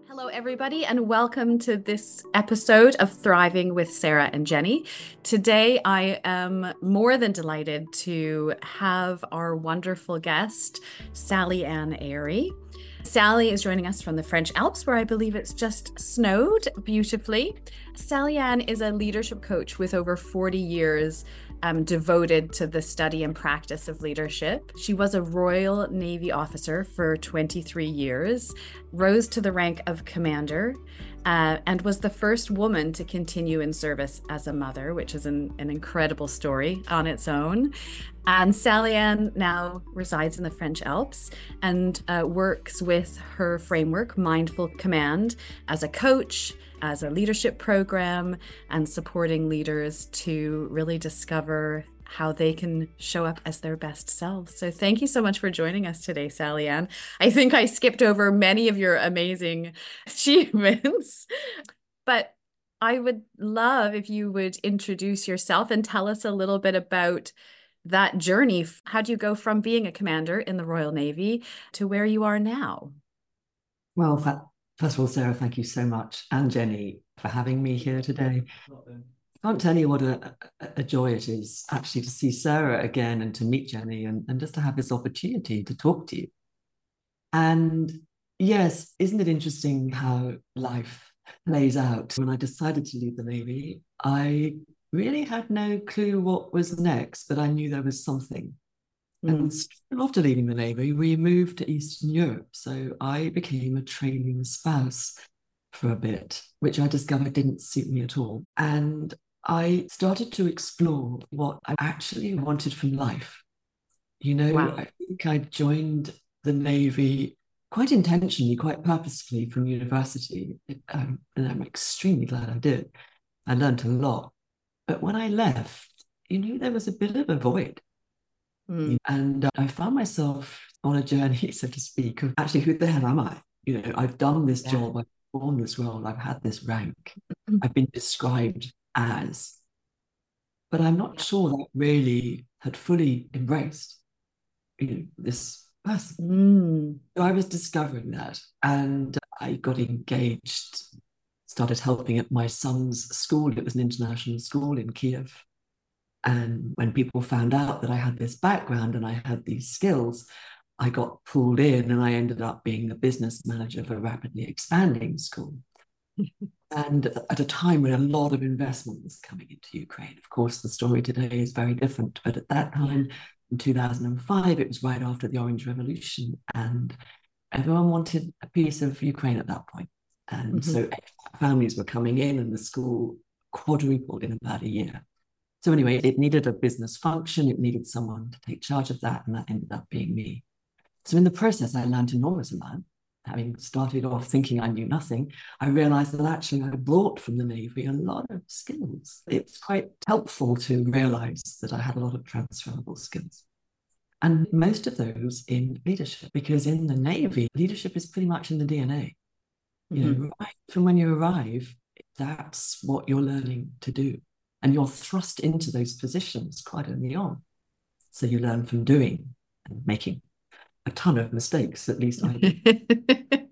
Hello, everybody, and welcome to this episode of Thriving with Sarah and Jenny. Today, I am more than delighted to have our wonderful guest, Sally Ann Airy. Sally is joining us from the French Alps, where I believe it's just snowed beautifully. Sally Ann is a leadership coach with over 40 years devoted to the study and practice of leadership. She was a Royal Navy officer for 23 years, rose to the rank of commander, and was the first woman to continue in service as a mother, which is an incredible story on its own. And Sally Ann now resides in the French Alps and works with her framework, Mindful Command, as a coach, as a leadership program, and supporting leaders to really discover how they can show up as their best selves. So thank you so much for joining us today, Sally Ann. I think I skipped over many of your amazing achievements, but I would love if you would introduce yourself and tell us a little bit about that journey. How do you go from being a commander in the Royal Navy to where you are now? Well, first of all, Sarah, thank you so much, and Jenny, for having me here today. I can't tell you what a joy it is actually to see Sarah again and to meet Jenny and just to have this opportunity to talk to you. And yes, isn't it interesting how life plays out? When I decided to leave the Navy, I really had no clue what was next, but I knew there was something. And after leaving the Navy, we moved to Eastern Europe. So I became a training spouse for a bit, which I discovered didn't suit me at all. And I started to explore what I actually wanted from life. Wow. I think I joined the Navy quite intentionally, quite purposefully from university. And I'm extremely glad I did. I learned a lot. But when I left, there was a bit of a void. And I found myself on a journey, so to speak, of actually, who the hell am I? I've done this job, I've performed this role, I've had this rank, I've been described as, but I'm not sure that really had fully embraced, this person. So I was discovering that, and I got engaged, started helping at my son's school. It was an international school in Kiev. And when people found out that I had this background and I had these skills, I got pulled in and I ended up being the business manager of a rapidly expanding school. And at a time when a lot of investment was coming into Ukraine. Of course, the story today is very different. But at that time, in 2005, it was right after the Orange Revolution. And everyone wanted a piece of Ukraine at that point. And so families were coming in and the school quadrupled in about a year. So anyway, it needed a business function. It needed someone to take charge of that. And that ended up being me. So in the process, I learned an enormous amount. Having started off thinking I knew nothing, I realized that actually I brought from the Navy a lot of skills. It's quite helpful to realize that I had a lot of transferable skills. And most of those in leadership, because in the Navy, leadership is pretty much in the DNA. Right from when you arrive, that's what you're learning to do. And you're thrust into those positions quite early on. So you learn from doing and making a ton of mistakes, at least I did.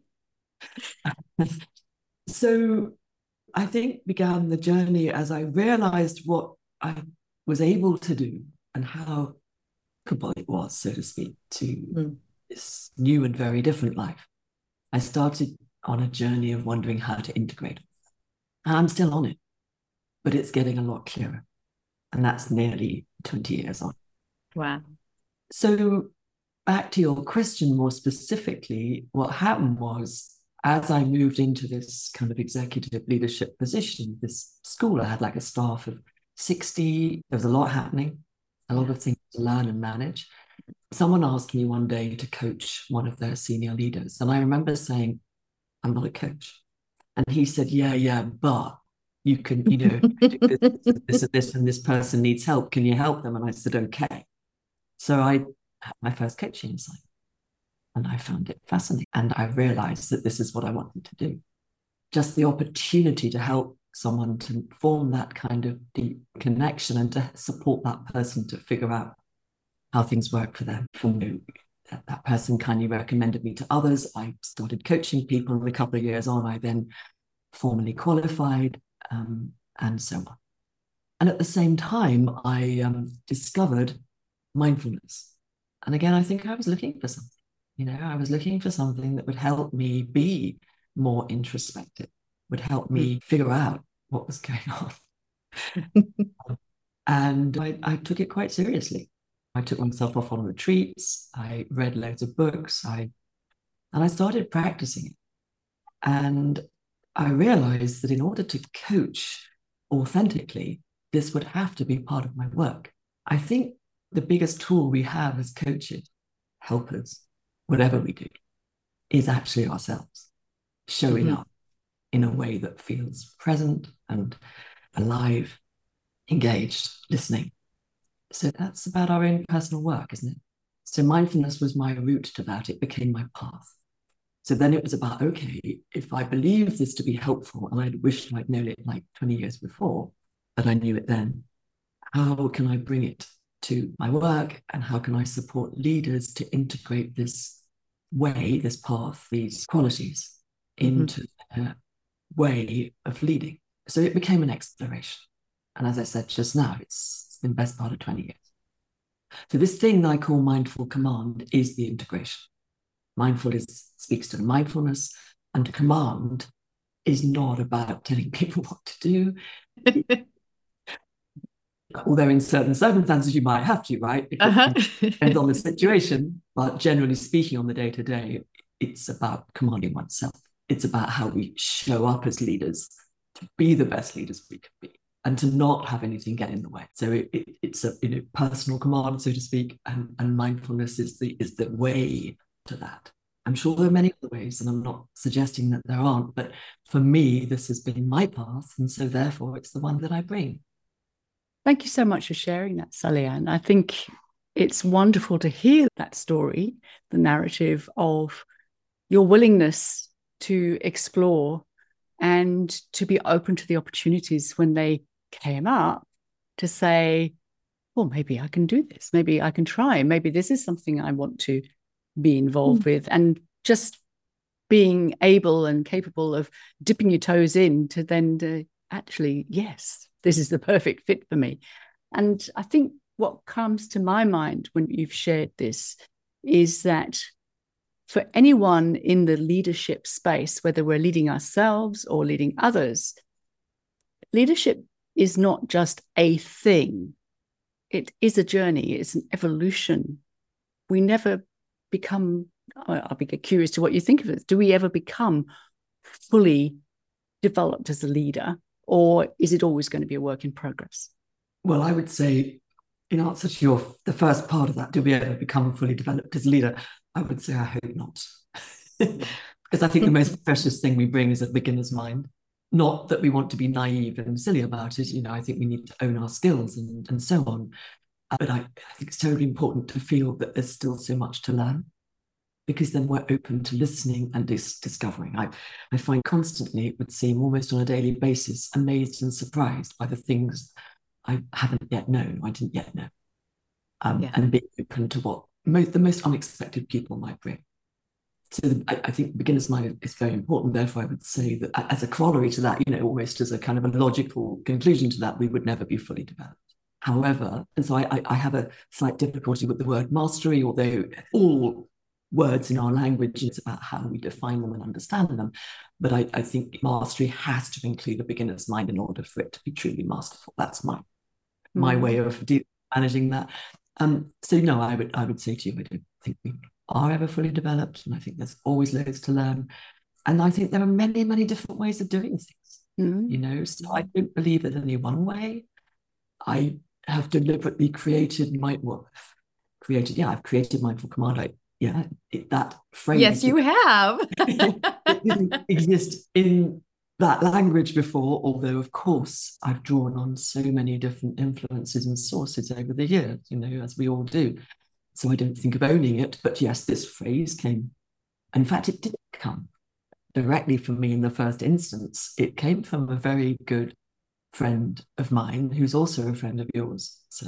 So I think began the journey as I realized what I was able to do and how capable it was, so to speak, to this new and very different life. I started on a journey of wondering how to integrate. And I'm still on it. But it's getting a lot clearer. And that's nearly 20 years on. Wow. So back to your question more specifically, what happened was, as I moved into this kind of executive leadership position, this school, I had like a staff of 60. There was a lot happening, a lot of things to learn and manage. Someone asked me one day to coach one of their senior leaders. And I remember saying, I'm not a coach. And he said, yeah, but you can, this and this person needs help. Can you help them? And I said, okay. So I had my first coaching assignment and I found it fascinating. And I realized that this is what I wanted to do. Just the opportunity to help someone to form that kind of deep connection and to support that person to figure out how things work for them. For me, that person kindly recommended me to others. I started coaching people, and a couple of years on, I then formally qualified, and so on. And at the same time, I discovered mindfulness. And again, I think I was looking for something. I was looking for something that would help me be more introspective, would help me figure out what was going on. And I took it quite seriously. I took myself off on retreats. I read loads of books. And I started practicing it. And I realized that in order to coach authentically, this would have to be part of my work. I think the biggest tool we have as coaches, helpers, whatever we do, is actually ourselves showing up in a way that feels present and alive, engaged, listening. So that's about our own personal work, isn't it? So mindfulness was my route to that. It became my path. So then it was about, okay, if I believe this to be helpful, and I wished I'd known it like 20 years before, but I knew it then, how can I bring it to my work, and how can I support leaders to integrate this way, this path, these qualities into their way of leading? So it became an exploration. And as I said just now, it's been the best part of 20 years. So this thing that I call mindful command is the integration. Mindful speaks to mindfulness, and command is not about telling people what to do. Although in certain circumstances you might have to, right? It depends on the situation. But generally speaking, on the day-to-day, it's about commanding oneself. It's about how we show up as leaders to be the best leaders we can be, and to not have anything get in the way. So it's a personal command, so to speak, and mindfulness is the way to that. I'm sure there are many other ways, and I'm not suggesting that there aren't, but for me, this has been my path, and so therefore it's the one that I bring. Thank you so much for sharing that, Sally-Ann. I think it's wonderful to hear that story, the narrative of your willingness to explore and to be open to the opportunities when they came up, to say, well, maybe I can do this. Maybe I can try. Maybe this is something I want to be involved with. And just being able and capable of dipping your toes in to then actually, yes, this is the perfect fit for me. And I think what comes to my mind when you've shared this is that for anyone in the leadership space, whether we're leading ourselves or leading others, leadership is not just a thing. It is a journey. It's an evolution. We never become, I'll be curious to what you think of it. Do we ever become fully developed as a leader, or is it always going to be a work in progress? Well, I would say, in answer to the first part of that, do we ever become fully developed as a leader? I would say I hope not. Because I think the most precious thing we bring is a beginner's mind. Not that we want to be naive and silly about it. I think we need to own our skills and so on. But I think it's terribly important to feel that there's still so much to learn, because then we're open to listening and discovering. I find constantly, it would seem almost on a daily basis, amazed and surprised by the things I haven't yet known, I didn't yet know. And being open to what the most unexpected people might bring. So I think beginner's mind is very important. Therefore, I would say that as a corollary to that, almost as a kind of a logical conclusion to that, we would never be fully developed. However, and so I have a slight difficulty with the word mastery, although all words in our language, it's about how we define them and understand them. But I think mastery has to include a beginner's mind in order for it to be truly masterful. That's my way of managing that. So no, I would say to you, I don't think we are ever fully developed, and I think there's always loads to learn. And I think there are many, many different ways of doing things. So I don't believe there's only one way. I have deliberately created I've created Mindful Command. That phrase. Yes, you have. It didn't exist in that language before, although of course I've drawn on so many different influences and sources over the years, as we all do. So I don't think of owning it, but yes, this phrase came. In fact, it didn't come directly from me in the first instance. It came from a very good friend of mine, who's also a friend of yours, Sarah.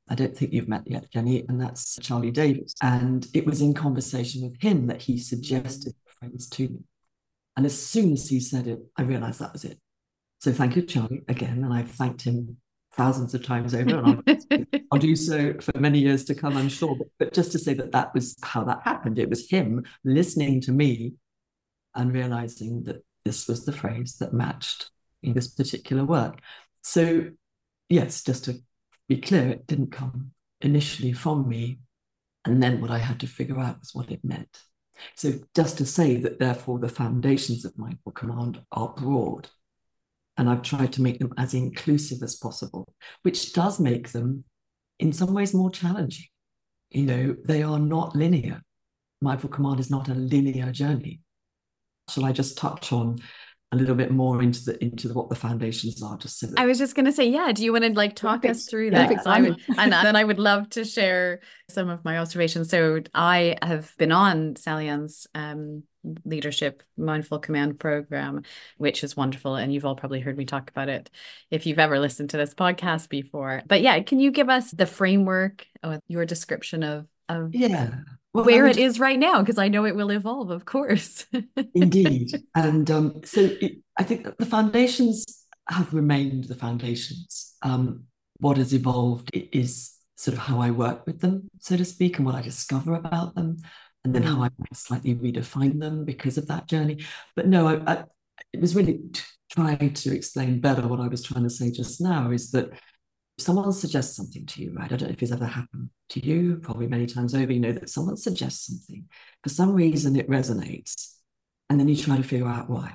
I don't think you've met yet, Jenny, and that's Charlie Davis. And it was in conversation with him that he suggested the phrase to me. And as soon as he said it, I realized that was it. So thank you, Charlie, again. And I've thanked him thousands of times over, and I'll do so for many years to come, I'm sure. But just to say that that was how that happened. It was him listening to me and realizing that this was the phrase that matched in this particular work. So yes, just to be clear, it didn't come initially from me. And then what I had to figure out was what it meant. So just to say that therefore the foundations of Mindful Command are broad. And I've tried to make them as inclusive as possible, which does make them in some ways more challenging. You know, they are not linear. Mindful Command is not a linear journey. Shall I just touch on a little bit more into what the foundations are? Just so that... I was just going to say, yeah. Do you want to like talk us through that? And then I would love to share some of my observations. So I have been on Sally Ann's leadership Mindful Command program, which is wonderful, and you've all probably heard me talk about it if you've ever listened to this podcast before. But yeah, can you give us the framework or your description of where it is right now? Because I know it will evolve, of course. Indeed. And I think that the foundations have remained the foundations. What has evolved is sort of how I work with them, so to speak, and what I discover about them, and then how I might slightly redefine them because of that journey. But no, it was really trying to explain better what I was trying to say just now, is that if someone suggests something to you, right? I don't know if it's ever happened to you, probably many times over, you know, that someone suggests something, for some reason it resonates, and then you try to figure out why.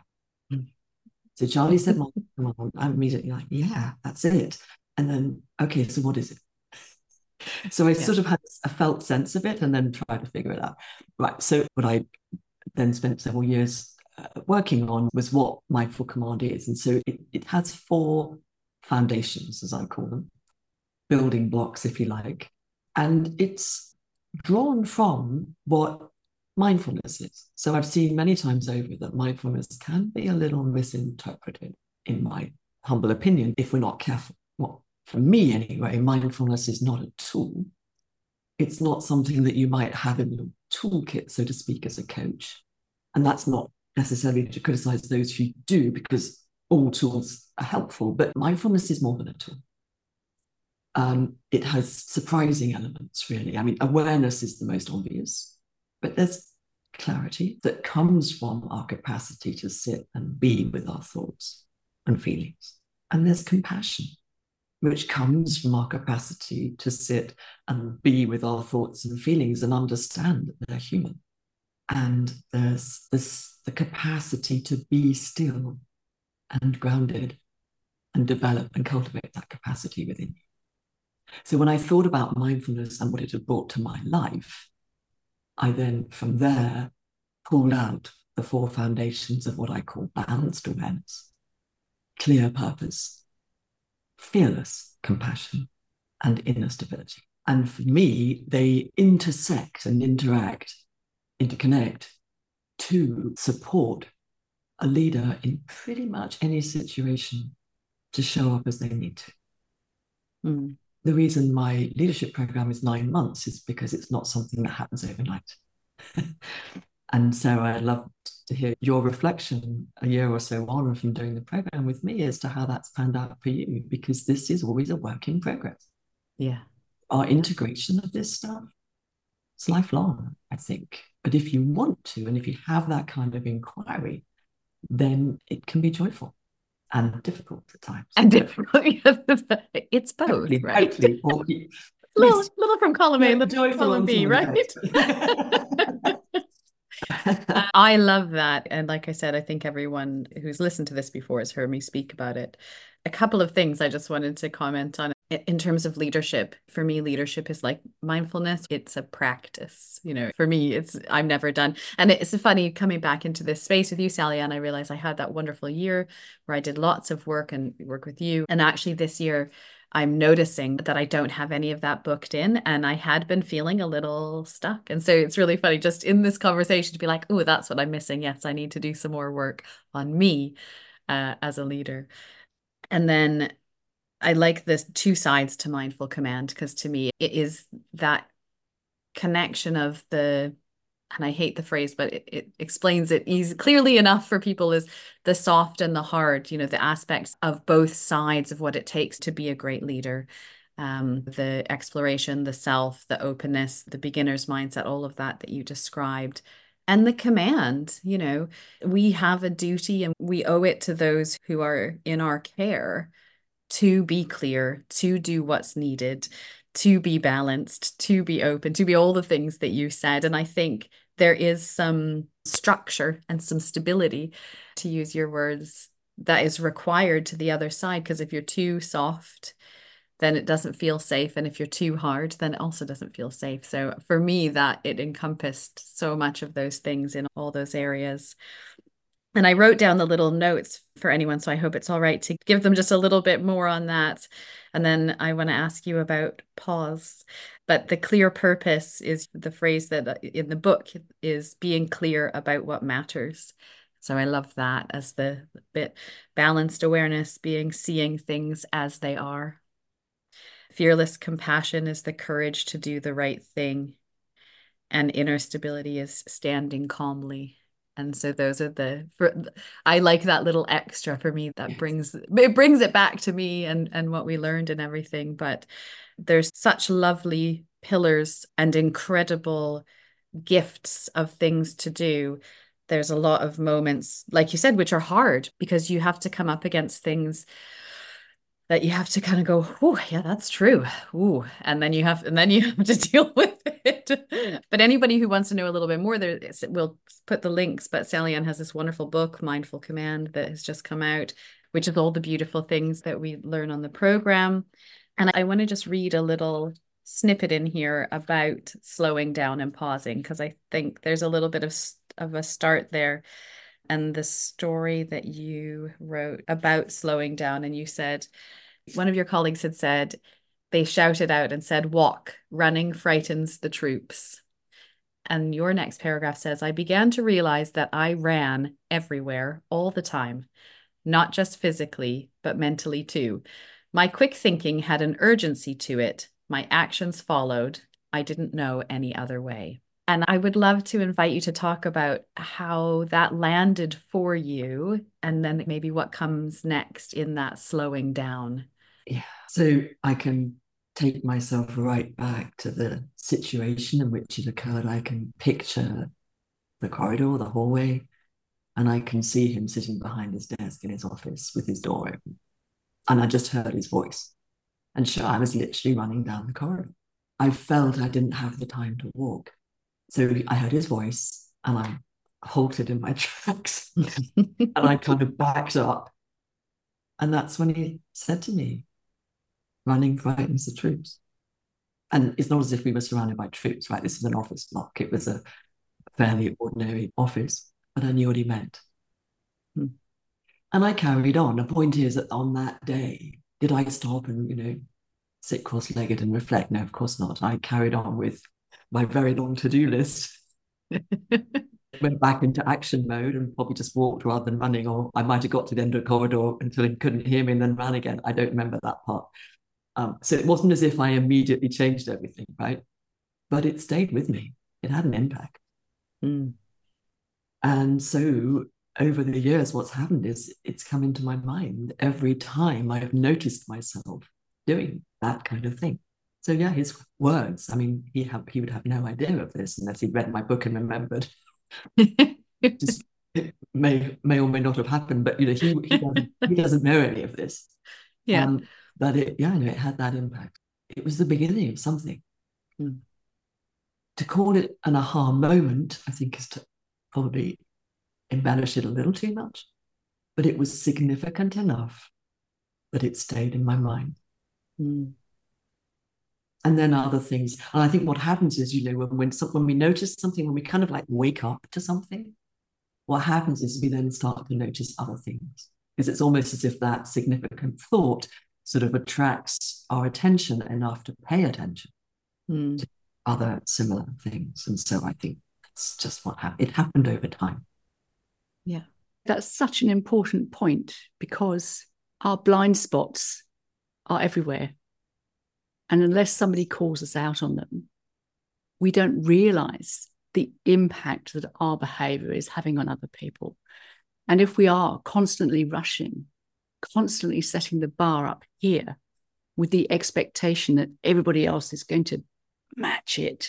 So Charlie said, "Mom," I'm immediately like, yeah, that's it. And then, okay, so what is it? So I sort of had a felt sense of it and then tried to figure it out. Right. So what I then spent several years working on was what Mindful Command is. And so it has 4 foundations, as I call them, building blocks, if you like. And it's drawn from what mindfulness is. So I've seen many times over that mindfulness can be a little misinterpreted, in my humble opinion, if we're not careful. Well, for me anyway, mindfulness is not a tool. It's not something that you might have in your toolkit, so to speak, as a coach. And that's not necessarily to criticize those who do, because all tools are helpful, but mindfulness is more than a tool. It has surprising elements, really. I mean, awareness is the most obvious, but there's clarity that comes from our capacity to sit and be with our thoughts and feelings. And there's compassion, which comes from our capacity to sit and be with our thoughts and feelings and understand that they're human. And there's the capacity to be still and grounded and develop and cultivate that capacity within you. So when I thought about mindfulness and what it had brought to my life, I then from there pulled out the 4 foundations of what I call balanced awareness, clear purpose, fearless compassion, and inner stability. And for me, they intersect and interconnect to support a leader in pretty much any situation to show up as they need to. The reason my leadership program is 9 months is because it's not something that happens overnight. And so I'd love to hear your reflection a year or so on from doing the program with me as to how that's panned out for you, because this is always a work in progress. Yeah. Our integration of this stuff, it's lifelong, I think. But if you want to, and if you have that kind of inquiry, then it can be joyful and difficult at times. And difficult. It's both, hopefully, right? Hopefully, little from column A, little from column B, right? I love that. And like I said, I think everyone who's listened to this before has heard me speak about it. A couple of things I just wanted to comment on. In terms of leadership, for me, leadership is like mindfulness. It's a practice. You know, for me, I'm never done. And it's funny coming back into this space with you, Sally, and I realized I had that wonderful year where I did lots of work and work with you. And actually this year, I'm noticing that I don't have any of that booked in, and I had been feeling a little stuck. And so it's really funny just in this conversation to be like, oh, that's what I'm missing. Yes, I need to do some more work on me as a leader. And then I like the two sides to mindful command, because to me it is that connection of the, and I hate the phrase, but it explains it easy, clearly enough for people, is the soft and the hard, the aspects of both sides of what it takes to be a great leader. The exploration, the self, the openness, the beginner's mindset, all of that you described. And the command, we have a duty and we owe it to those who are in our care to be clear, to do what's needed, to be balanced, to be open, to be all the things that you said. And I think there is some structure and some stability, to use your words, that is required to the other side. Because if you're too soft, then it doesn't feel safe. And if you're too hard, then it also doesn't feel safe. So for me, that it encompassed so much of those things in all those areas. And I wrote down the little notes for anyone, so I hope it's all right to give them just a little bit more on that. And then I want to ask you about pause. But the clear purpose is the phrase that in the book is being clear about what matters. So I love that as the bit. Balanced awareness, seeing things as they are. Fearless compassion is the courage to do the right thing. And inner stability is standing calmly. And so those are I like that little extra for me that brings it back to me and what we learned and everything. But there's such lovely pillars and incredible gifts of things to do. There's a lot of moments, like you said, which are hard because you have to come up against things that you have to kind of go, oh, yeah, that's true. Ooh, and then you have to deal with it. But anybody who wants to know a little bit more, we'll put the links. But Sally Ann has this wonderful book, Mindful Command, that has just come out, which is all the beautiful things that we learn on the program. And I want to just read a little snippet in here about slowing down and pausing, because I think there's a little bit of a start there. And the story that you wrote about slowing down, and you said, one of your colleagues had said, they shouted out and said, walk, running frightens the troops. And your next paragraph says, I began to realize that I ran everywhere all the time, not just physically, but mentally too. My quick thinking had an urgency to it. My actions followed. I didn't know any other way. And I would love to invite you to talk about how that landed for you, and then maybe what comes next in that slowing down. Yeah. So I can take myself right back to the situation in which it occurred. I can picture the corridor, the hallway, and I can see him sitting behind his desk in his office with his door open. And I just heard his voice. And sure, I was literally running down the corridor. I felt I didn't have the time to walk. So I heard his voice and I halted in my tracks and I kind of backed up. And that's when he said to me, running frightens the troops. And it's not as if we were surrounded by troops, right? This is an office block. It was a fairly ordinary office, but I knew what he meant. And I carried on. The point is that on that day, did I stop and, sit cross-legged and reflect? No, of course not. I carried on with my very long to-do list. Went back into action mode and probably just walked rather than running, or I might have got to the end of the corridor until he couldn't hear me and then ran again. I don't remember that part. So it wasn't as if I immediately changed everything, right? But it stayed with me. It had an impact. And so over the years, what's happened is it's come into my mind every time I've noticed myself doing that kind of thing. So yeah, his words, I mean, he would have no idea of this unless he'd read my book and remembered. Just, it may or may not have happened, but he doesn't know any of this. Yeah. But it had that impact. It was the beginning of something. To call it an aha moment, I think, is to probably embellish it a little too much, but it was significant enough that it stayed in my mind. And then other things. And I think what happens is, when we notice something, when we kind of like wake up to something, what happens is we then start to notice other things. Because it's almost as if that significant thought sort of attracts our attention enough to pay attention to other similar things. And so I think that's just what happened. It happened over time. Yeah. That's such an important point, because our blind spots are everywhere. And unless somebody calls us out on them, we don't realize the impact that our behavior is having on other people. And if we are constantly rushing, constantly setting the bar up here with the expectation that everybody else is going to match it,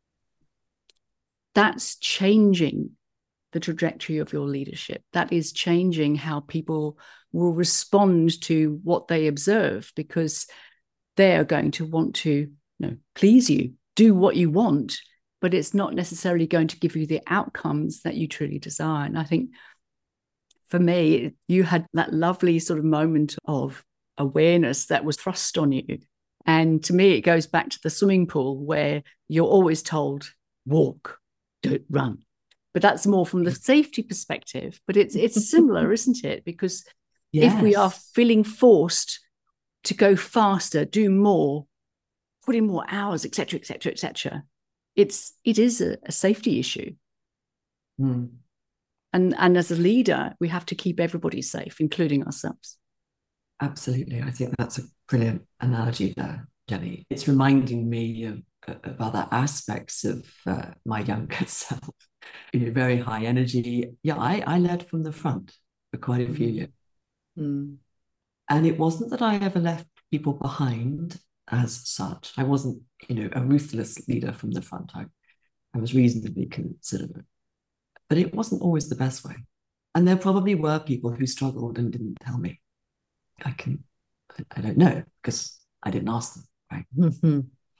that's changing the trajectory of your leadership. That is changing how people will respond to what they observe, because they are going to want to, please you, do what you want, but it's not necessarily going to give you the outcomes that you truly desire. And I think for me, you had that lovely sort of moment of awareness that was thrust on you. And to me, it goes back to the swimming pool where you're always told, walk, don't run. But that's more from the safety perspective. But it's similar, isn't it? Because if we are feeling forced to go faster, do more, put in more hours, etc., etc., etc., it is a safety issue. Mm. And as a leader, we have to keep everybody safe, including ourselves. Absolutely. I think that's a brilliant analogy there, Jenny. It's reminding me of other aspects of my younger self. Very high energy. Yeah, I led from the front for quite a few years. Mm. And it wasn't that I ever left people behind as such. I wasn't, a ruthless leader from the front. I was reasonably considerate. But it wasn't always the best way. And there probably were people who struggled and didn't tell me. I don't know, because I didn't ask them, right? Mm-hmm.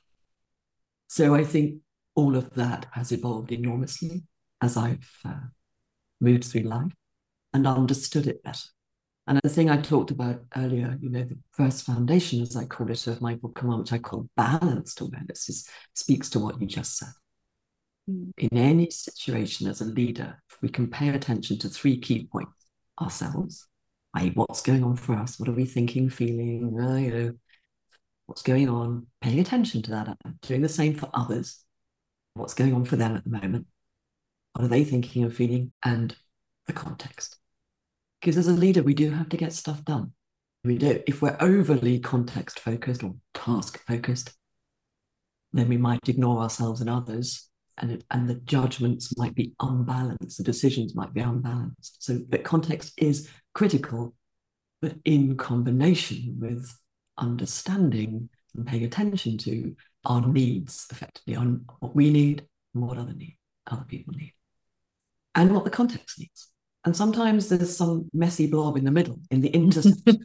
So I think all of that has evolved enormously as I've moved through life and understood it better. And the thing I talked about earlier, the first foundation, as I call it, of Mindful Command, which I call balanced awareness, speaks to what you just said. Mm. In any situation as a leader, if we can pay attention to 3 key points: ourselves, i.e. what's going on for us, what are we thinking, feeling, what's going on, paying attention to that, doing the same for others, what's going on for them at the moment, what are they thinking and feeling, and the context. Because as a leader, we do have to get stuff done. We do. If we're overly context focused or task focused, then we might ignore ourselves and others, and the judgments might be unbalanced, the decisions might be unbalanced. So the context is critical, but in combination with understanding and paying attention to our needs, effectively, on what we need and what other people need, and what the context needs. And sometimes there's some messy blob in the middle, in the intersection.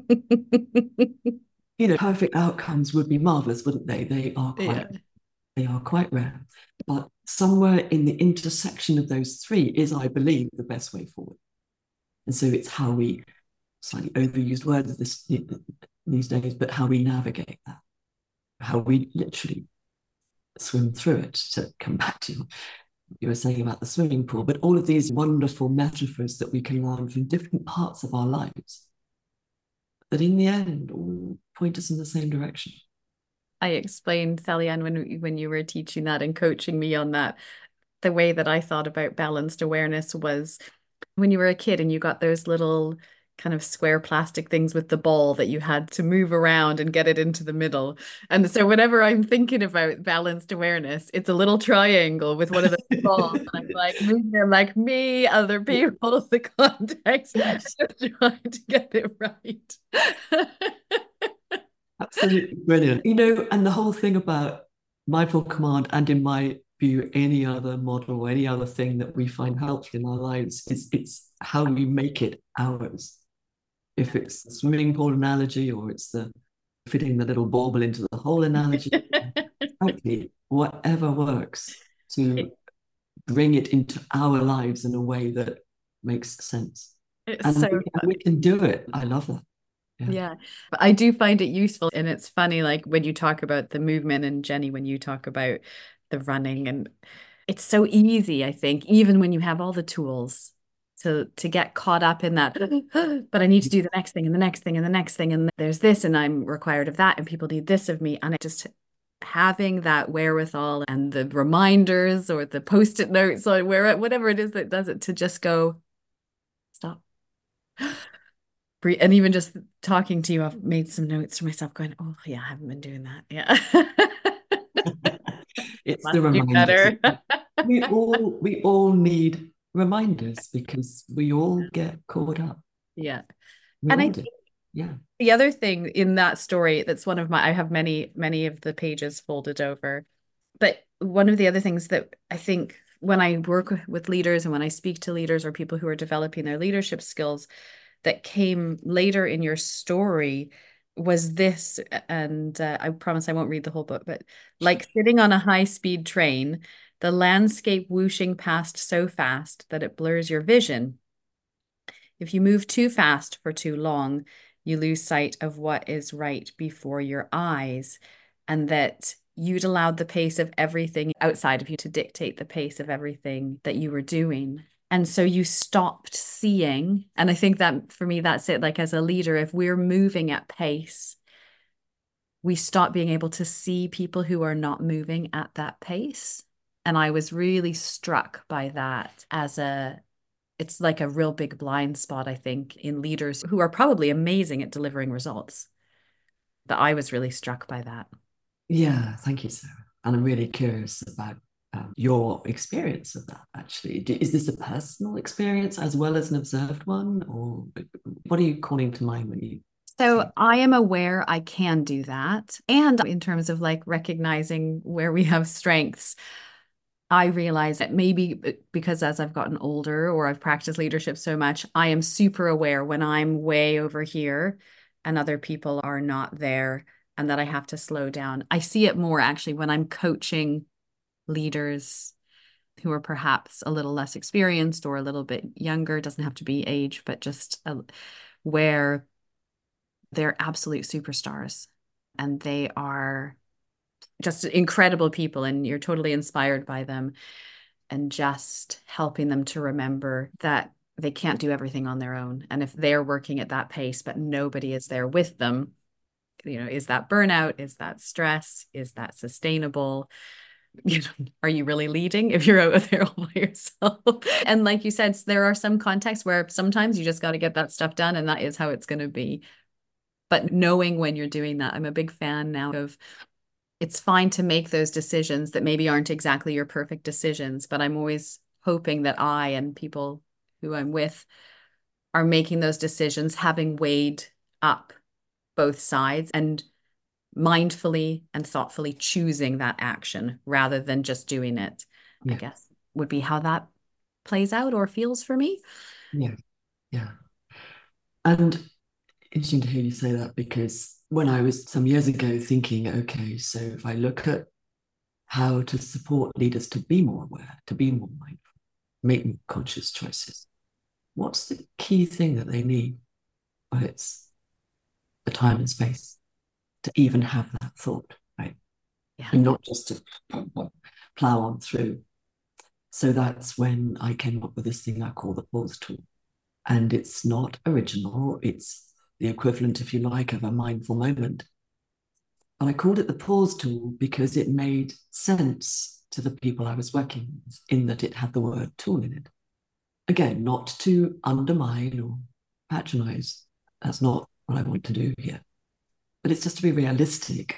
Perfect outcomes would be marvelous, wouldn't they? They are quite rare. But somewhere in the intersection of those 3 is, I believe, the best way forward. And so it's how we, slightly overused words these days, but how we navigate that, how we literally swim through it, to come back to what you were saying about the swimming pool, but all of these wonderful metaphors that we can learn from different parts of our lives that in the end all point us in the same direction. I explained, Sally-Ann, when you were teaching that and coaching me on that, the way that I thought about balanced awareness was when you were a kid and you got those little kind of square plastic things with the ball that you had to move around and get it into the middle. And so whenever I'm thinking about balanced awareness, it's a little triangle with one of the balls. And I'm like moving them like me, other people, the context, trying to get it right. Absolutely brilliant. And the whole thing about Mindful Command, and in my view, any other model or any other thing that we find helpful in our lives, it's how we make it ours. If it's the swimming pool analogy, or it's the fitting the little bauble into the hole analogy, frankly, whatever works to bring it into our lives in a way that makes sense. And we can do it. I love that. Yeah, but I do find it useful. And it's funny, like when you talk about the movement, and Jenny, when you talk about the running, and it's so easy, I think, even when you have all the tools, to get caught up in that, but I need to do the next thing and the next thing and the next thing, and there's this, and I'm required of that, and people need this of me. And just having that wherewithal and the reminders or the post-it notes or whatever it is that does it, to just go, stop. And even just talking to you, I've made some notes for myself going, oh yeah, I haven't been doing that. Yeah. It's Must the do reminders. better. We all need reminders because we all get caught up. Yeah. We And all I do. think Yeah. the other thing in that story, that's one of my, I have many of the pages folded over. But one of the other things that I think when I work with leaders and when I speak to leaders or people who are developing their leadership skills, that came later in your story was this, and I promise I won't read the whole book, but like sitting on a high-speed train, the landscape whooshing past so fast that it blurs your vision. If you move too fast for too long, you lose sight of what is right before your eyes, and that you'd allowed the pace of everything outside of you to dictate the pace of everything that you were doing. And so you stopped seeing. And I think that for me, that's it. Like as a leader, if we're moving at pace, we stop being able to see people who are not moving at that pace. And I was really struck by that it's like a real big blind spot, I think, in leaders who are probably amazing at delivering results. But I was really struck by that. Yeah, thank you, Sarah. And I'm really curious about your experience of that, actually. Is this a personal experience as well as an observed one? Or what are you calling to mind when you So I am aware I can do that. And in terms of like recognizing where we have strengths, I realize that maybe because as I've gotten older or I've practiced leadership so much, I am super aware when I'm way over here and other people are not there and that I have to slow down. I see it more actually when I'm coaching leaders who are perhaps a little less experienced or a little bit younger. It doesn't have to be age, but just where they're absolute superstars and they are just incredible people and you're totally inspired by them, and just helping them to remember that they can't do everything on their own. And if they're working at that pace, but nobody is there with them, is that burnout? Is that stress? Is that sustainable? Are you really leading if you're out there all by yourself? And like you said, there are some contexts where sometimes you just got to get that stuff done and that is how it's going to be. But knowing when you're doing that, I'm a big fan now of it's fine to make those decisions that maybe aren't exactly your perfect decisions, but I'm always hoping that I and people who I'm with are making those decisions, having weighed up both sides and mindfully and thoughtfully choosing that action rather than just doing it, I guess would be how that plays out or feels for me. Yeah, yeah. And interesting to hear you say that because when I was some years ago thinking, okay, so if I look at how to support leaders to be more aware, to be more mindful, make more conscious choices, what's the key thing that they need? Well, it's the time and space to even have that thought, right? Yeah. And not just to plow on through. So that's when I came up with this thing I call the pause tool. And it's not original, it's the equivalent, if you like, of a mindful moment. And I called it the pause tool because it made sense to the people I was working with in that it had the word tool in it. Again, not to undermine or patronize. That's not what I want to do here. But it's just to be realistic.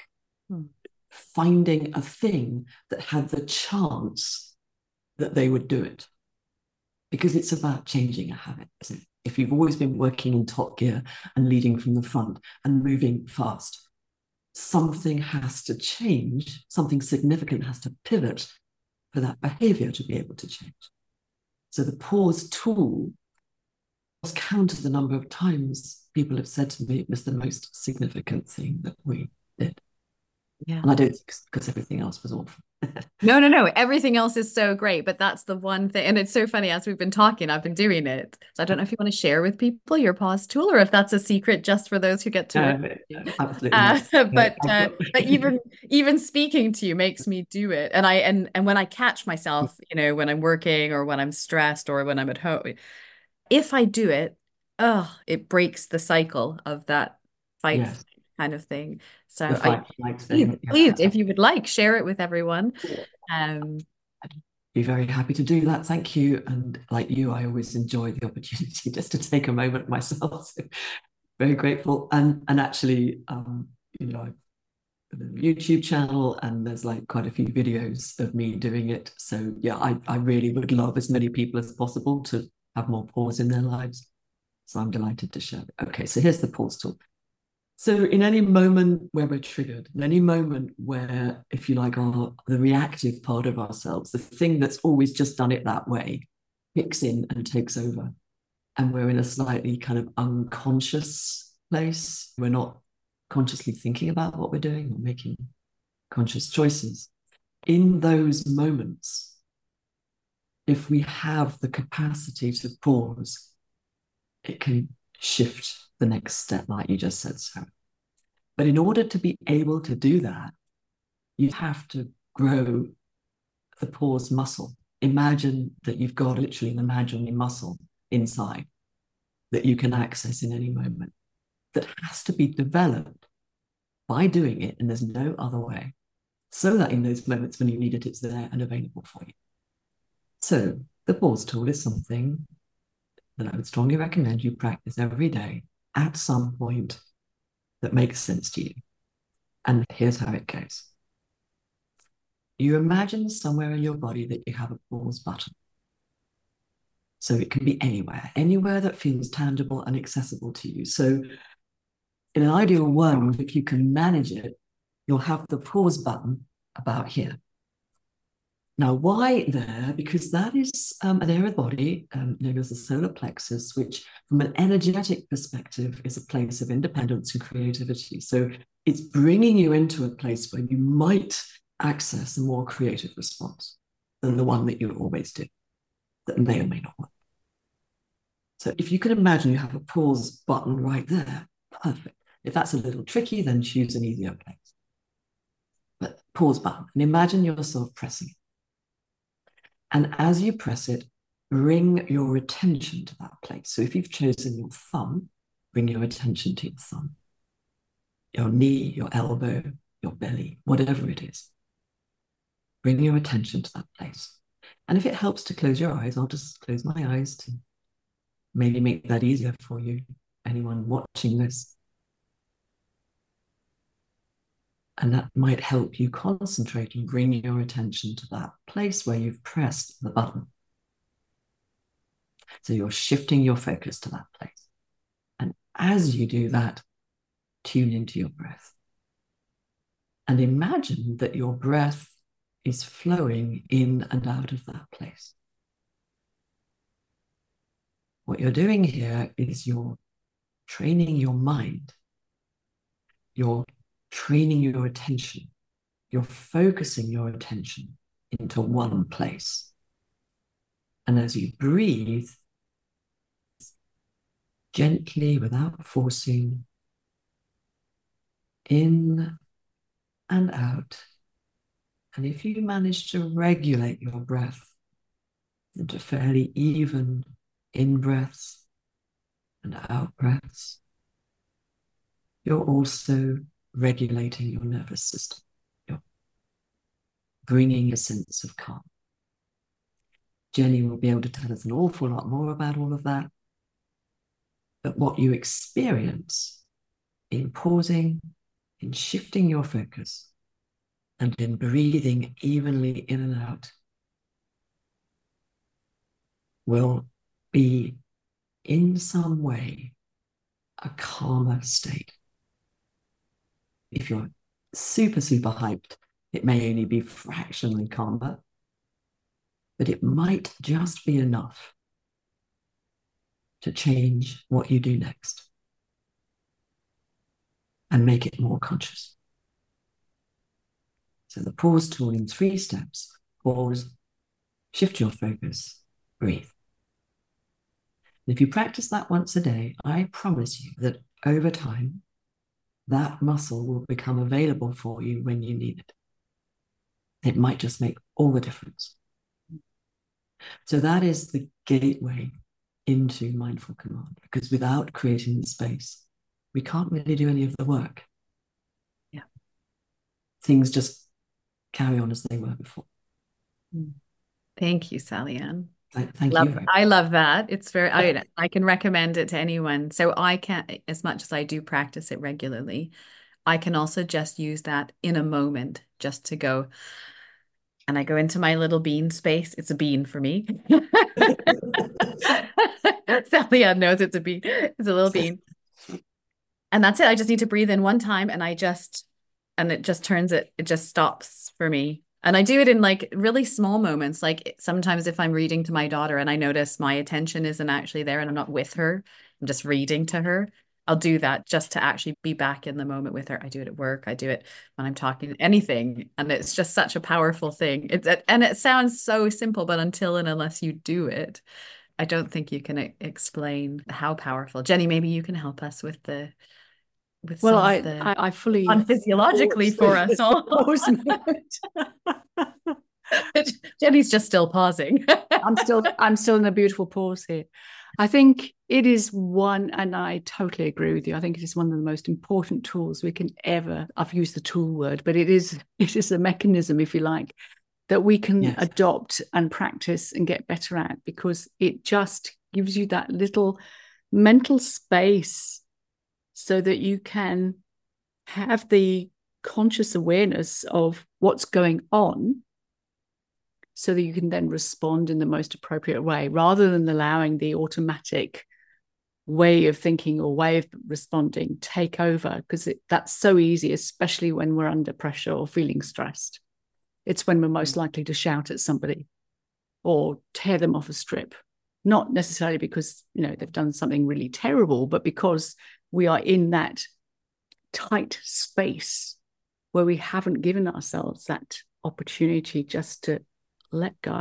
Finding a thing that had the chance that they would do it. Because it's about changing a habit, isn't it? If you've always been working in top gear and leading from the front and moving fast, something has to change, something significant has to pivot for that behavior to be able to change. So the pause tool has counted the number of times people have said to me it was the most significant thing that we did. Yeah. And I don't think because everything else was awful. No. Everything else is so great, but that's the one thing. And it's so funny, as we've been talking, I've been doing it. So I don't know if you want to share with people your pause tool or if that's a secret just for those who get to it. Absolutely not. But even speaking to you makes me do it. And and when I catch myself, when I'm working or when I'm stressed or when I'm at home, if I do it, it breaks the cycle of that fight kind of thing. So please, if you would like, share it with everyone. I'd be very happy to do that. Thank you. And like you, I always enjoy the opportunity just to take a moment myself. So very grateful. And actually, you know, I've got a YouTube channel and there's like quite a few videos of me doing it. So yeah, I really would love as many people as possible to have more pause in their lives. So I'm delighted to share it. Okay, so here's the pause tool. So in any moment where we're triggered, in any moment where, if you like, the reactive part of ourselves, the thing that's always just done it that way, kicks in and takes over. And we're in a slightly kind of unconscious place. We're not consciously thinking about what we're doing or making conscious choices. In those moments, if we have the capacity to pause, it can shift the next step, like you just said, Sarah. But in order to be able to do that, you have to grow the pause muscle. Imagine that you've got literally an imaginary muscle inside that you can access in any moment, that has to be developed by doing it, and there's no other way, so that in those moments when you need it, it's there and available for you. So the pause tool is something that I would strongly recommend you practice every day at some point that makes sense to you. And here's how it goes. You imagine somewhere in your body that you have a pause button. So it can be anywhere that feels tangible and accessible to you. So in an ideal world, if you can manage it, you'll have the pause button about here. Now, why there? Because that is an area of the body known as the solar plexus, which from an energetic perspective is a place of independence and creativity. So it's bringing you into a place where you might access a more creative response than the one that you always do, that may or may not work. So if you can imagine you have a pause button right there, perfect. If that's a little tricky, then choose an easier place. But pause button, and imagine yourself pressing it. And as you press it, bring your attention to that place. So if you've chosen your thumb, bring your attention to your thumb, your knee, your elbow, your belly, whatever it is. Bring your attention to that place. And if it helps to close your eyes, I'll just close my eyes to maybe make that easier for you, anyone watching this. And that might help you concentrate and bring your attention to that place where you've pressed the button. So you're shifting your focus to that place. And as you do that, tune into your breath. And imagine that your breath is flowing in and out of that place. What you're doing here is you're training your mind. You're training your attention. You're focusing your attention into one place. And as you breathe, gently, without forcing, in and out. And if you manage to regulate your breath into fairly even in-breaths and out-breaths, you're also regulating your nervous system. You're bringing a sense of calm. Jenny will be able to tell us an awful lot more about all of that. But what you experience in pausing, in shifting your focus, and in breathing evenly in and out will be in some way a calmer state. If you're super, super hyped, it may only be fractionally calmer, but it might just be enough to change what you do next and make it more conscious. So the pause tool in 3 steps: pause, shift your focus, breathe. And if you practice that once a day, I promise you that over time, that muscle will become available for you when you need it. It might just make all the difference. So that is the gateway into mindful command, because without creating the space, we can't really do any of the work. Yeah. Things just carry on as they were before. Thank you, Sally Ann. Thank you very much. I love that. It's very, I can recommend it to anyone. So I can, as much as I do practice it regularly, I can also just use that in a moment just to go, and I go into my little bean space. It's a bean for me. Sally knows it's a bean. It's a little bean. And that's it. I just need to breathe in one time and it just stops for me. And I do it in like really small moments. Like sometimes if I'm reading to my daughter and I notice my attention isn't actually there and I'm not with her, I'm just reading to her. I'll do that just to actually be back in the moment with her. I do it at work. I do it when I'm talking anything. And it's just such a powerful thing. And it sounds so simple, but until and unless you do it, I don't think you can explain how powerful. Jenny, maybe you can help us with well, some of the I fully physiologically for us all. Jenny's just still pausing. I'm still in a beautiful pause here. I think it is one, and I totally agree with you. I think it is one of the most important tools we can ever, I've used the tool word, but it is a mechanism, if you like, that we can adopt and practice and get better at, because it just gives you that little mental space so that you can have the conscious awareness of what's going on, so that you can then respond in the most appropriate way, rather than allowing the automatic way of thinking or way of responding take over, because that's so easy, especially when we're under pressure or feeling stressed. It's when we're most likely to shout at somebody or tear them off a strip, not necessarily because, they've done something really terrible, but because we are in that tight space where we haven't given ourselves that opportunity just to let go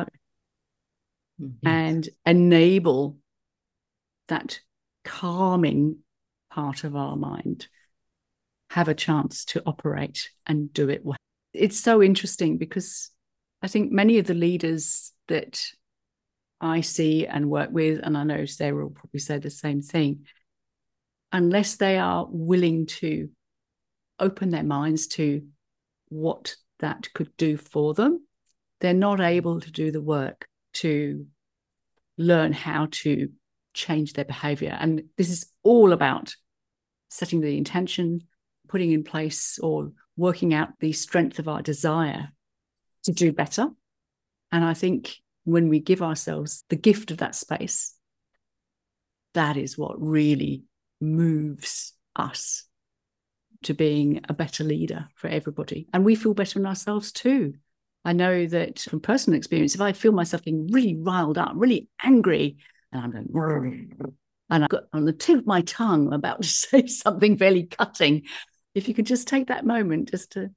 and enable that calming part of our mind have a chance to operate and do it well. It's so interesting because I think many of the leaders that I see and work with, and I know Sarah will probably say the same thing, unless they are willing to open their minds to what that could do for them, they're not able to do the work to learn how to change their behavior. And this is all about setting the intention, putting in place or working out the strength of our desire to do better. And I think when we give ourselves the gift of that space, that is what really moves us to being a better leader for everybody. And we feel better in ourselves too. I know that from personal experience, if I feel myself getting really riled up, really angry, and I'm going, and I've got on the tip of my tongue, I'm about to say something fairly cutting, if you could just take that moment just to,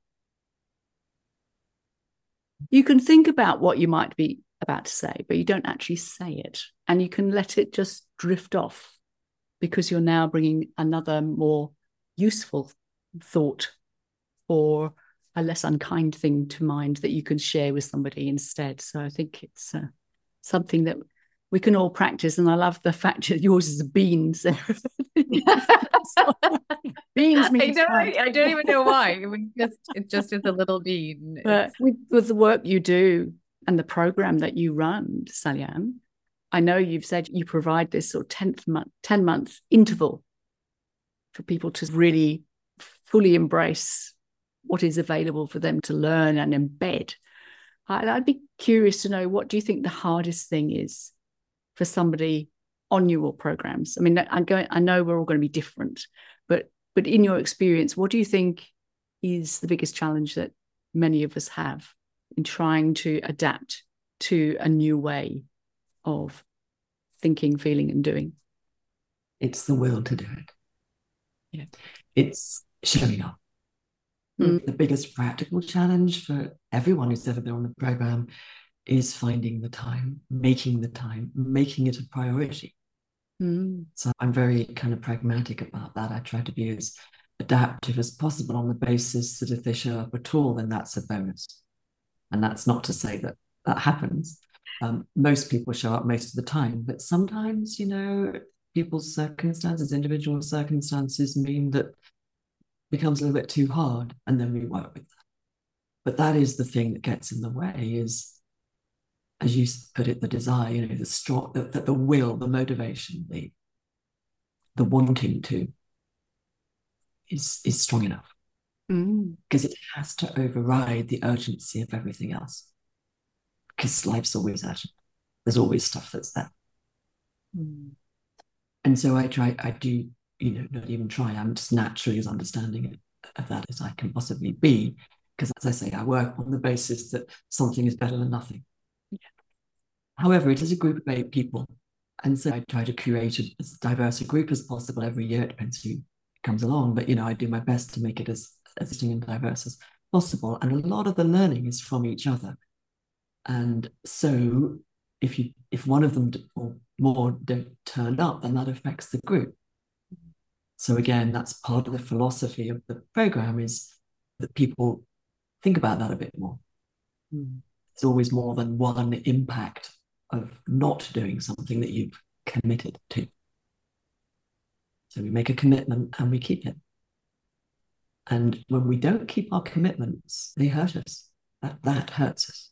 you can think about what you might be about to say, but you don't actually say it. And you can let it just drift off, because you're now bringing another more useful thought or a less unkind thing to mind that you can share with somebody instead. So I think it's something that we can all practice. And I love the fact that yours is a bean, Sarah. Beans means I don't even know why. It just is a little bean. But with the work you do and the program that you run, Sally-Ann, I know you've said you provide this sort of 10-month interval for people to really fully embrace what is available for them to learn and embed. I'd be curious to know, what do you think the hardest thing is for somebody on your programs? I mean, I know we're all going to be different, but in your experience, what do you think is the biggest challenge that many of us have in trying to adapt to a new way of thinking, feeling, and doing? It's the will to do it. Yeah. It's showing up. The biggest practical challenge for everyone who's ever been on the program is finding the time, making it a priority. So I'm very kind of pragmatic about that. I try to be as adaptive as possible on the basis that if they show up at all, then that's a bonus. And that's not to say that that happens. Most people show up most of the time, but sometimes, people's circumstances, individual circumstances mean that becomes a little bit too hard, and then we work with that. But that is the thing that gets in the way, is as you put it, the desire, the strong, the will, the motivation, the wanting to is strong enough, because it has to override the urgency of everything else, because life's always urgent. There's always stuff that's there. And so I do, not even try, I'm just naturally as understanding of that as I can possibly be, because as I say, I work on the basis that something is better than nothing. However, it is a group of 8 people, and so I try to curate as diverse a group as possible every year. It depends who comes along, but I do my best to make it as interesting and diverse as possible. And a lot of the learning is from each other. And so if one of them or more don't turn up, then that affects the group. So again, that's part of the philosophy of the program, is that people think about that a bit more. There's always more than one impact of not doing something that you've committed to. So we make a commitment and we keep it. And when we don't keep our commitments, they hurt us. That hurts us.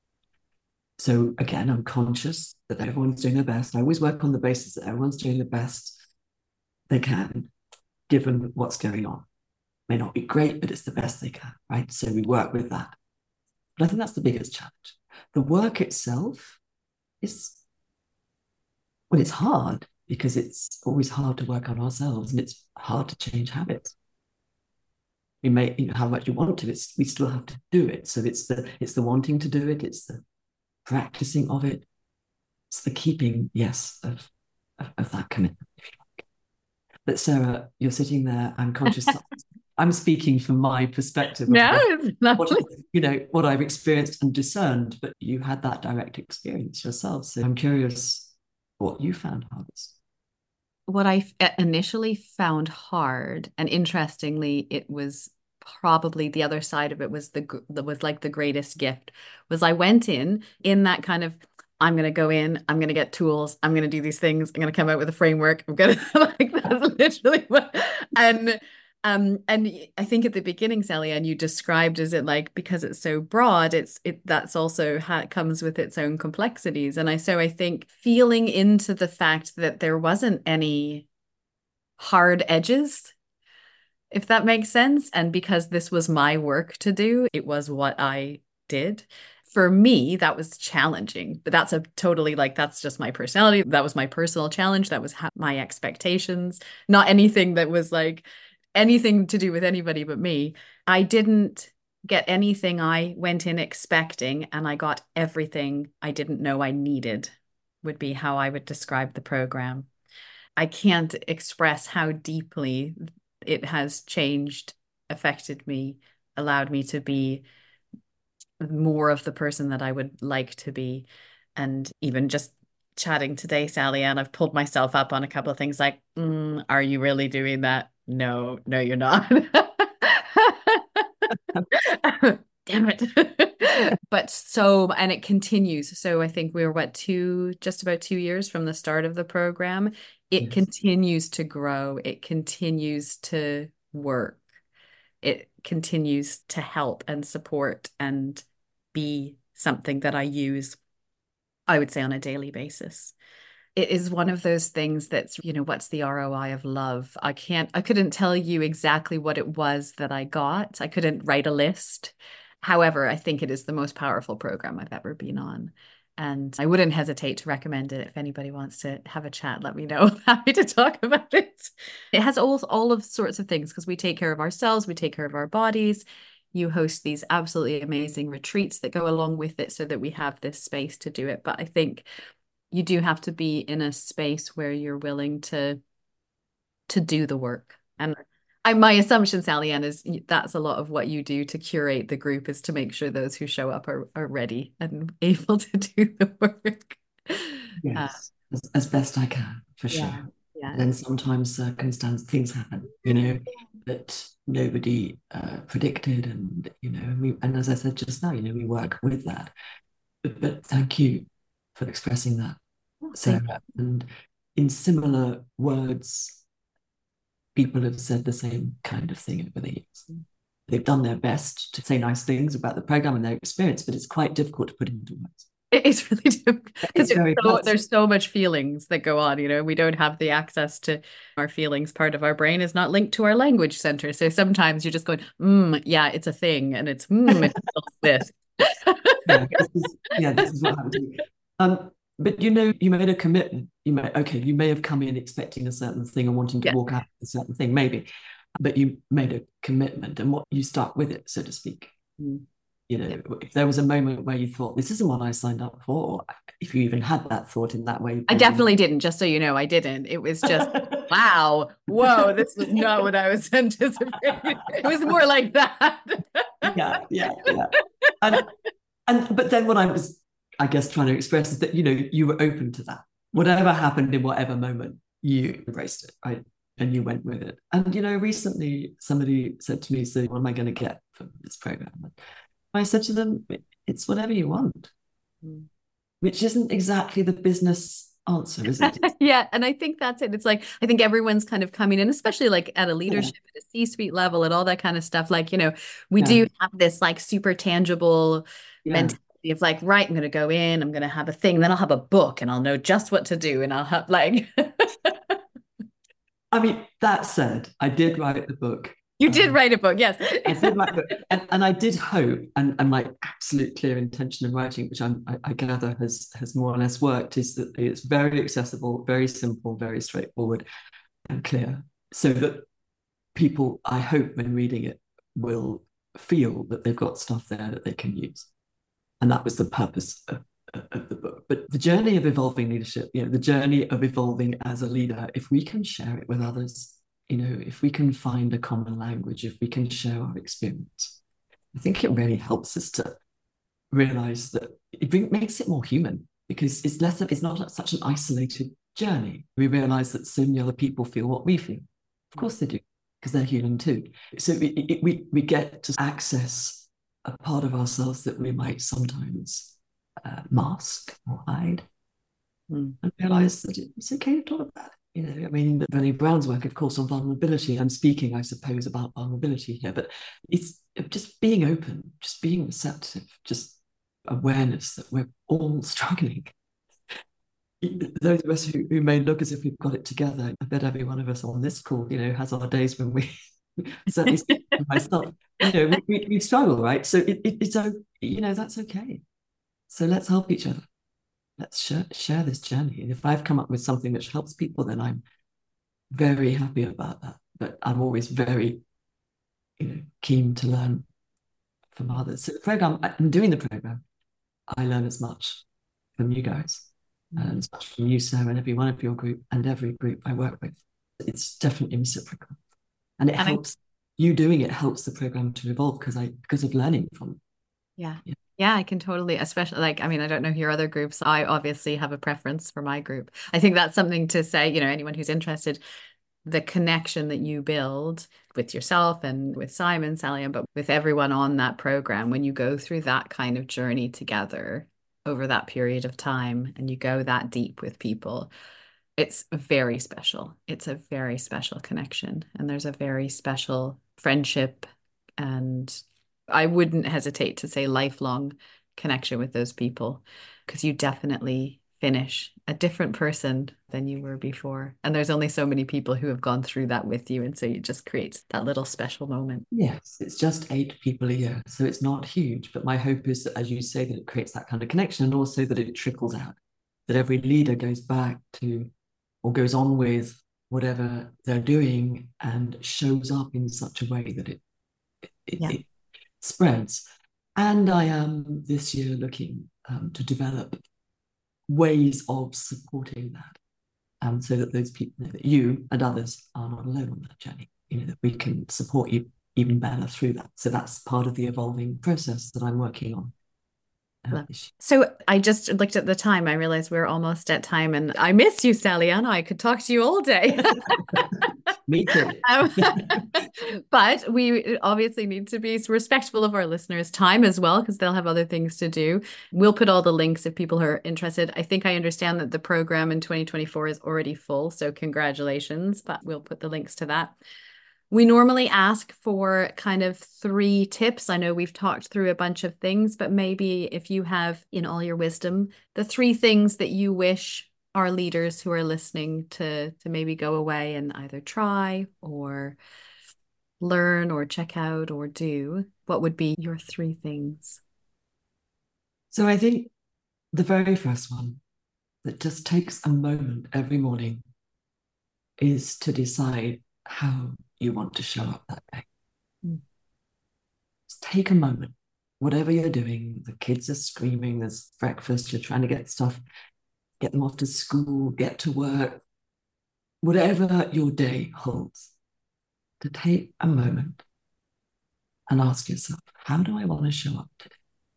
So again, I'm conscious that everyone's doing their best. I always work on the basis that everyone's doing the best they can, given what's going on. May not be great, but it's the best they can, right? So we work with that. But I think that's the biggest challenge. The work itself is, well, it's hard, because it's always hard to work on ourselves, and it's hard to change habits. We may, how much you want to, we still have to do it. So it's the wanting to do it, it's the practicing of it, it's the keeping, yes, of that commitment, if you like. But Sarah, you're sitting there, I'm conscious I'm speaking from my perspective of what I've experienced and discerned, but you had that direct experience yourself. So I'm curious what you found hardest. What I initially found hard, and interestingly, it was probably the other side of it, was like the greatest gift, was I went in that kind of, I'm going to go in, I'm going to get tools, I'm going to do these things, I'm going to come out with a framework, I'm going to like, that's literally what, and I think at the beginning, Sally, and you described as it like, because it's so broad, that's also how it comes with its own complexities. And I think feeling into the fact that there wasn't any hard edges, if that makes sense. And because this was my work to do, it was what I did. For me, that was challenging, but that's that's just my personality. That was my personal challenge. That was my expectations, not anything that was like anything to do with anybody but me. I didn't get anything I went in expecting, and I got everything I didn't know I needed, would be how I would describe the program. I can't express how deeply it has changed, affected me, allowed me to be more of the person that I would like to be. And even just chatting today, Sally, and I've pulled myself up on a couple of things like, are you really doing that? No, you're not. Damn it. And it continues. So I think we're just about 2 years from the start of the program. It continues to grow. It continues to work. It continues to help and support and be something that I use, I would say, on a daily basis. It is one of those things that's, what's the ROI of love? I couldn't tell you exactly what it was that I got. I couldn't write a list. However, I think it is the most powerful program I've ever been on. And I wouldn't hesitate to recommend it. If anybody wants to have a chat, let me know. I'm happy to talk about it. It has all of sorts of things, because we take care of ourselves, we take care of our bodies. You host these absolutely amazing retreats that go along with it so that we have this space to do it. But I think you do have to be in a space where you're willing to do the work. And my assumption, Sally Ann, is that's a lot of what you do to curate the group, is to make sure those who show up are ready and able to do the work. Yes, as best I can, for sure. Yeah. And then sometimes things happen, that nobody predicted, and and as I said just now, we work with that. But thank you for expressing that, Sarah. And in similar words, people have said the same kind of thing over the years. They've done their best to say nice things about the program and their experience, but it's quite difficult to put into words. It's really difficult because It's very personal. there's so much feelings that go on. We don't have the access to our feelings. Part of our brain is not linked to our language center. So sometimes you're just going, yeah, it's a thing. And it's, it feels this. This is what happened to me. But you made a commitment. You may have come in expecting a certain thing and wanting to walk out a certain thing, maybe, but you made a commitment, and what you start with it, so to speak. If there was a moment where you thought, this isn't what I signed up for, or if you even had that thought in that way. I definitely didn't, just so you know, I didn't. It was just, wow, whoa, this was not what I was anticipating. It was more like that. Yeah. But then what I was, I guess, trying to express is that, you were open to that. Whatever happened in whatever moment, you embraced it, right? And you went with it. And, recently somebody said to me, so what am I going to get from this program? And I said to them, it's whatever you want, which isn't exactly the business answer, is it? Yeah. And I think that's it. It's like, I think everyone's kind of coming in, especially like at a leadership, at a C-suite level and all that kind of stuff. Like, we do have this like super tangible mentality of like, right, I'm going to go in, I'm going to have a thing, then I'll have a book and I'll know just what to do. And I'll have like, I mean, that said, I did write the book. You did write a book, yes. I did write a book. And I did hope, and my absolute clear intention in writing, which I gather has more or less worked, is that it's very accessible, very simple, very straightforward and clear. So that people, I hope, when reading it, will feel that they've got stuff there that they can use. And that was the purpose of the book. But the journey of evolving leadership, the journey of evolving as a leader, if we can share it with others, if we can find a common language, if we can share our experience, I think it really helps us to realize that it makes it more human, because it's not such an isolated journey. We realize that so many other people feel what we feel. Of course they do, because they're human too. So we get to access a part of ourselves that we might sometimes mask or hide, and realize that it's okay to talk about it. Brené Brown's work, of course, on vulnerability. I'm speaking, I suppose, about vulnerability here, but it's just being open, just being receptive, just awareness that we're all struggling. Those of us who may look as if we've got it together, I bet every one of us on this call, has our days when we certainly myself, we struggle, right? So it's that's okay. So let's help each other. Let's share this journey. And if I've come up with something which helps people, then I'm very happy about that. But I'm always very, keen to learn from others. So I'm doing the program, I learn as much from you guys, and as much from you, Sarah, and every one of your group and every group I work with. It's definitely reciprocal. And it helps, you doing it helps the program to evolve because of learning from it. Yeah, I can totally, especially I don't know your other groups. I obviously have a preference for my group. I think that's something to say, anyone who's interested, the connection that you build with yourself and with Simon, Sally, but with everyone on that program, when you go through that kind of journey together over that period of time and you go that deep with people, it's very special. It's a very special connection. And there's a very special friendship, and I wouldn't hesitate to say lifelong connection with those people, because you definitely finish a different person than you were before. And there's only so many people who have gone through that with you. And so it just creates that little special moment. Yes, it's just 8 people a year. So it's not huge. But my hope is that, as you say, that it creates that kind of connection, and also that it trickles out, that every leader goes back to or goes on with whatever they're doing and shows up in such a way that it spreads. And I am this year looking to develop ways of supporting that, so that those people know that you and others are not alone on that journey, that we can support you even better through that. So that's part of the evolving process that I'm working on. So I just looked at the time. I realized we're almost at time, and I miss you, Saliana. I could talk to you all day. Me too. But we obviously need to be respectful of our listeners' time as well, because they'll have other things to do. We'll put all the links if people are interested. I think I understand that the program in 2024 is already full, so congratulations, but we'll put the links to that. We normally ask for kind of 3 tips. I know we've talked through a bunch of things, but maybe if you have, in all your wisdom, the 3 things that you wish our leaders who are listening to maybe go away and either try or learn or check out or do, what would be your 3 things? So I think the very first one that just takes a moment every morning is to decide how you want to show up that day. Just take a moment, whatever you're doing. The kids are screaming, there's breakfast, you're trying to get them off to school, get to work, whatever your day holds, to take a moment and ask yourself, how do I want to show up today?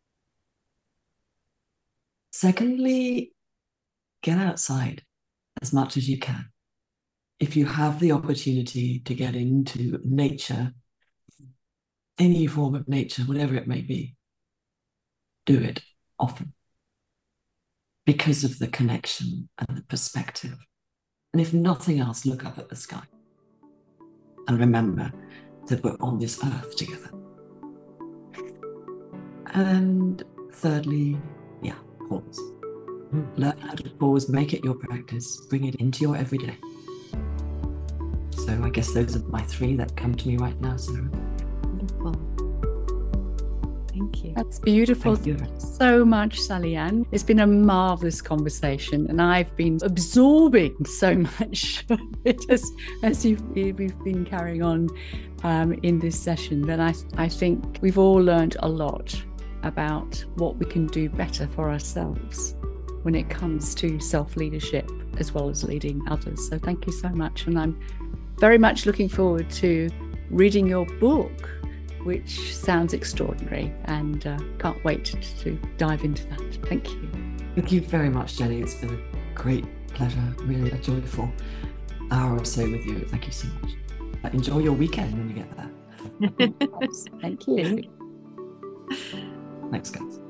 Secondly, get outside as much as you can. If you have the opportunity to get into nature, any form of nature, whatever it may be, do it often because of the connection and the perspective. And if nothing else, look up at the sky and remember that we're on this earth together. And thirdly, pause. Learn how to pause, make it your practice, bring it into your everyday. So I guess those are my 3 that come to me right now, Sarah. Wonderful. Thank you. That's beautiful. Thank you so much, Sally-Ann. It's been a marvelous conversation, and I've been absorbing so much of it as we've been carrying on in this session. That I think we've all learned a lot about what we can do better for ourselves when it comes to self-leadership as well as leading others. So thank you so much. And I'm very much looking forward to reading your book, which sounds extraordinary, and can't wait to dive into that. Thank you. Thank you very much, Jenny. It's been a great pleasure, really a joyful hour or so with you. Thank you so much. Enjoy your weekend when you get there. Thank you. Thanks, guys.